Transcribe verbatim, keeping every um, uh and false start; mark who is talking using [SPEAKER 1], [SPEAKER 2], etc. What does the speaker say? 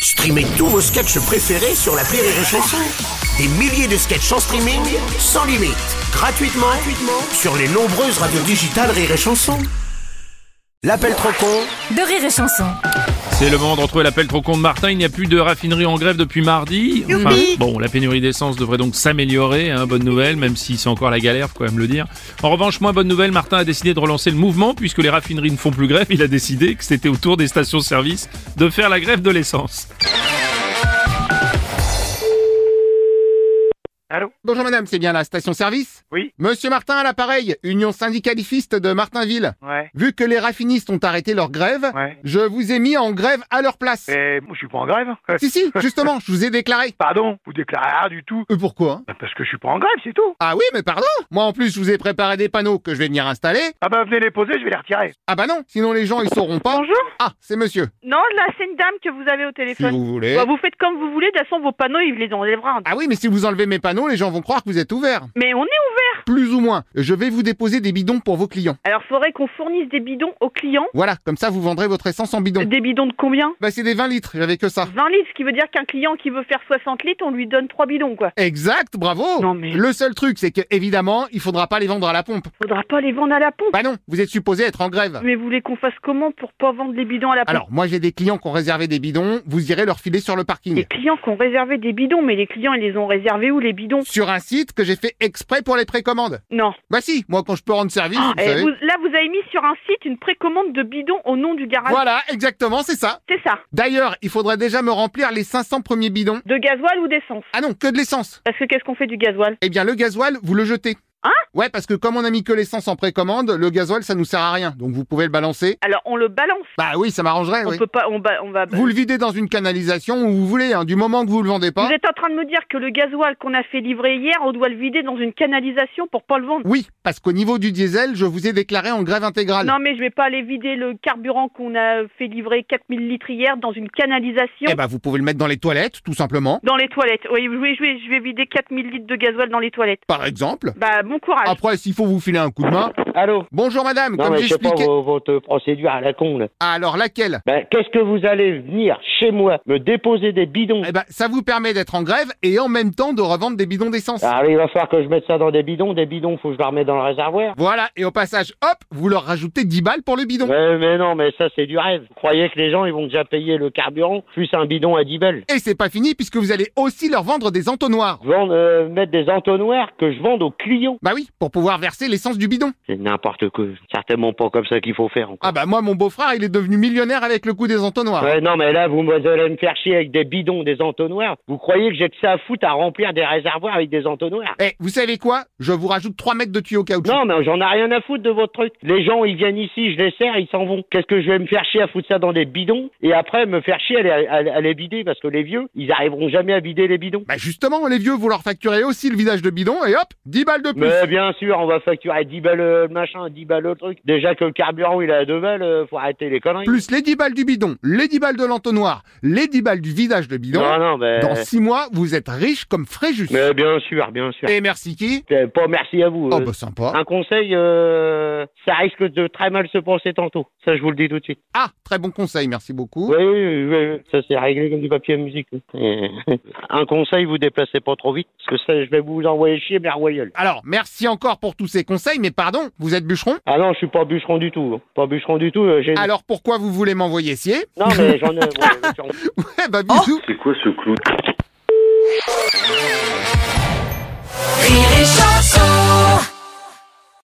[SPEAKER 1] Streamez tous vos sketchs préférés sur l'appli Rire et Chanson. Des milliers de sketchs en streaming, sans limite, gratuitement, gratuitement sur les nombreuses radios digitales Rire et Chanson. L'appel trop con
[SPEAKER 2] de Rire et Chanson.
[SPEAKER 3] C'est le moment de retrouver l'appel trop con de Martin. Il n'y a plus de raffinerie en grève depuis mardi. Enfin, bon, la pénurie d'essence devrait donc s'améliorer, hein, bonne nouvelle, même si c'est encore la galère, faut quand même le dire. En revanche, moins bonne nouvelle, Martin a décidé de relancer le mouvement, puisque les raffineries ne font plus grève. Il a décidé que c'était au tour des stations-service de faire la grève de l'essence.
[SPEAKER 4] Allô?
[SPEAKER 5] Bonjour madame, c'est bien la station-service?
[SPEAKER 4] Oui.
[SPEAKER 5] Monsieur Martin à l'appareil, union syndicaliste de Martinville.
[SPEAKER 4] Ouais.
[SPEAKER 5] Vu que les raffinistes ont arrêté leur grève,
[SPEAKER 4] Ouais.
[SPEAKER 5] je vous ai mis en grève à leur place.
[SPEAKER 4] Mais moi, je suis pas en grève.
[SPEAKER 5] Si si, justement, je vous ai déclaré.
[SPEAKER 4] Pardon, vous déclarez rien du tout.
[SPEAKER 5] Euh, pourquoi?
[SPEAKER 4] Parce que je suis pas en grève, c'est tout.
[SPEAKER 5] Ah oui, mais pardon. Moi en plus, je vous ai préparé des panneaux que je vais venir installer.
[SPEAKER 4] Ah bah venez les poser, je vais les retirer.
[SPEAKER 5] Ah bah non, sinon les gens ils sauront pas.
[SPEAKER 6] Bonjour.
[SPEAKER 5] Ah, c'est monsieur.
[SPEAKER 6] Non, là, c'est une dame que vous avez au
[SPEAKER 5] Si
[SPEAKER 6] téléphone.
[SPEAKER 5] vous voulez.
[SPEAKER 6] Bah, vous faites comme vous voulez, de toute façon, vos panneaux, il les enlèvera.
[SPEAKER 5] Ah oui, mais si vous enlevez mes panneaux, les gens vont croire que vous êtes ouvert.
[SPEAKER 6] Mais on est ouvert.
[SPEAKER 5] Plus ou moins. Je vais vous déposer des bidons pour vos clients.
[SPEAKER 6] Alors, faudrait qu'on fournisse des bidons aux clients.
[SPEAKER 5] Voilà, comme ça vous vendrez votre essence en bidon.
[SPEAKER 6] Des bidons de combien?
[SPEAKER 5] Bah c'est des vingt litres, j'avais que ça.
[SPEAKER 6] vingt litres, ce qui veut dire qu'un client qui veut faire soixante litres, on lui donne trois bidons, quoi.
[SPEAKER 5] Exact, bravo.
[SPEAKER 6] Non, mais-
[SPEAKER 5] Le seul truc, c'est que évidemment, il faudra pas les vendre à la pompe.
[SPEAKER 6] Faudra pas les vendre à la pompe.
[SPEAKER 5] Bah non, vous êtes supposé être en grève.
[SPEAKER 6] Mais vous voulez qu'on fasse comment pour pas vendre les bidons à la pompe?
[SPEAKER 5] Alors, moi j'ai des clients qui ont réservé des bidons, vous irez leur filer sur le
[SPEAKER 6] Les
[SPEAKER 5] parking.
[SPEAKER 6] clients qui ont réservé des bidons, mais les clients, ils les ont réservés où, les bidons?
[SPEAKER 5] Sur un site que j'ai fait exprès pour les précommandes.
[SPEAKER 6] Non.
[SPEAKER 5] Bah si, moi quand je peux rendre service, vous
[SPEAKER 6] Eh,
[SPEAKER 5] savez.
[SPEAKER 6] vous- là, vous avez mis sur un site une précommande de bidons au nom du garage.
[SPEAKER 5] Voilà, exactement, c'est ça.
[SPEAKER 6] C'est ça.
[SPEAKER 5] D'ailleurs, il faudrait déjà me remplir les cinq cents premiers bidons.
[SPEAKER 6] De gasoil ou d'essence?
[SPEAKER 5] Ah non, que de l'essence.
[SPEAKER 6] Parce que qu'est-ce qu'on fait du gasoil?
[SPEAKER 5] Eh bien, le gasoil, vous le jetez.
[SPEAKER 6] Hein?
[SPEAKER 5] Ouais, parce que comme on a mis que l'essence en précommande, le gasoil, ça nous sert à rien. Donc vous pouvez le balancer.
[SPEAKER 6] Alors, on le balance.
[SPEAKER 5] Bah oui, ça m'arrangerait,
[SPEAKER 6] On
[SPEAKER 5] oui.
[SPEAKER 6] peut pas, on, ba- on va.
[SPEAKER 5] Vous le videz dans une canalisation où vous voulez, hein, du moment que vous le vendez pas.
[SPEAKER 6] Vous êtes en train de me dire que le gasoil qu'on a fait livrer hier, on doit le vider dans une canalisation pour pas le vendre?
[SPEAKER 5] Oui, parce qu'au niveau du diesel, je vous ai déclaré en grève intégrale.
[SPEAKER 6] Non, mais je vais pas aller vider le carburant qu'on a fait livrer quatre mille litres hier dans une canalisation.
[SPEAKER 5] Eh ben, vous pouvez le mettre dans les toilettes, tout simplement.
[SPEAKER 6] Dans les toilettes. Oui, oui, oui, je vais vider quatre mille litres de gasoil dans les toilettes.
[SPEAKER 5] Par exemple.
[SPEAKER 6] Bah, bon courage.
[SPEAKER 5] Après, s'il faut vous filer un coup de main.
[SPEAKER 7] Allô?
[SPEAKER 5] Bonjour madame,
[SPEAKER 7] Non,
[SPEAKER 5] comme
[SPEAKER 7] mais je sais pas
[SPEAKER 5] j'expliquais.
[SPEAKER 7] vo- votre procédure à la con, là.
[SPEAKER 5] Ah, alors laquelle?
[SPEAKER 7] Ben, qu'est-ce que vous allez venir chez moi me déposer des bidons?
[SPEAKER 5] Eh ben, ça vous permet d'être en grève et en même temps de revendre des bidons d'essence.
[SPEAKER 7] Ah, il va falloir que je mette ça dans des bidons. Des bidons, faut que je les remette dans le réservoir.
[SPEAKER 5] Voilà, et au passage, hop, vous leur rajoutez dix balles pour le bidon.
[SPEAKER 7] Ouais, mais non, mais ça, c'est du rêve. Vous croyez que les gens, ils vont déjà payer le carburant plus un bidon à dix balles?
[SPEAKER 5] Et c'est pas fini puisque vous allez aussi leur vendre des entonnoirs.
[SPEAKER 7] Vendre, euh, mettre des entonnoirs que je vende aux clients.
[SPEAKER 5] Bah oui, pour pouvoir verser l'essence du bidon.
[SPEAKER 7] C'est n'importe quoi. Certainement pas comme ça qu'il faut faire. Encore.
[SPEAKER 5] Ah bah moi, mon beau-frère, il est devenu millionnaire avec le coup des entonnoirs.
[SPEAKER 7] Ouais, non, mais là, vous me- allez me faire chier avec des bidons, des entonnoirs. Vous croyez que j'ai que ça à foutre à remplir des réservoirs avec des entonnoirs?
[SPEAKER 5] Eh, vous savez quoi? Je vous rajoute trois mètres de tuyaux caoutchouc.
[SPEAKER 7] Non, mais j'en ai rien à foutre de votre truc. Les gens, ils viennent ici, je les sers, ils s'en vont. Qu'est-ce que je vais me faire chier à foutre ça dans des bidons et après me faire chier à les, à, à les vider parce que les vieux, ils arriveront jamais à vider les bidons.
[SPEAKER 5] Bah justement, les vieux, vous leur facturez aussi le vidage de bidon et hop, dix balles de plus.
[SPEAKER 7] Mais bien sûr, on va facturer dix balles le machin, dix balles le truc. Déjà que le carburant, il est à deux balles, euh, faut arrêter les conneries.
[SPEAKER 5] Plus les dix balles du bidon, les dix balles de l'entonnoir, les dix balles du vidage de bidon.
[SPEAKER 7] Non, non, mais...
[SPEAKER 5] Dans six mois, vous êtes riche comme Fréjus.
[SPEAKER 7] Mais bien sûr, bien sûr.
[SPEAKER 5] Et merci qui?
[SPEAKER 7] Euh, Pas merci à vous.
[SPEAKER 5] Oh
[SPEAKER 7] euh.
[SPEAKER 5] bah sympa.
[SPEAKER 7] Un conseil, euh, ça risque de très mal se passer tantôt. Ça, je vous le dis tout de suite.
[SPEAKER 5] Ah, très bon conseil, merci beaucoup.
[SPEAKER 7] Oui, oui, oui, oui, oui. Ça c'est réglé comme du papier à musique. Euh, Un conseil, vous déplacez pas trop vite, parce que ça, je vais vous envoyer chier, mais royal.
[SPEAKER 5] Alors, merci encore pour tous ces conseils, mais pardon, vous êtes bûcheron?
[SPEAKER 7] Ah non, je suis pas bûcheron du tout. hein. Pas bûcheron du tout. euh, j'ai...
[SPEAKER 5] Alors pourquoi vous voulez m'envoyer scier?
[SPEAKER 7] Non, mais j'en ai... ouais, j'en-
[SPEAKER 5] Ouais, bah bisous.
[SPEAKER 8] C'est quoi ce clown?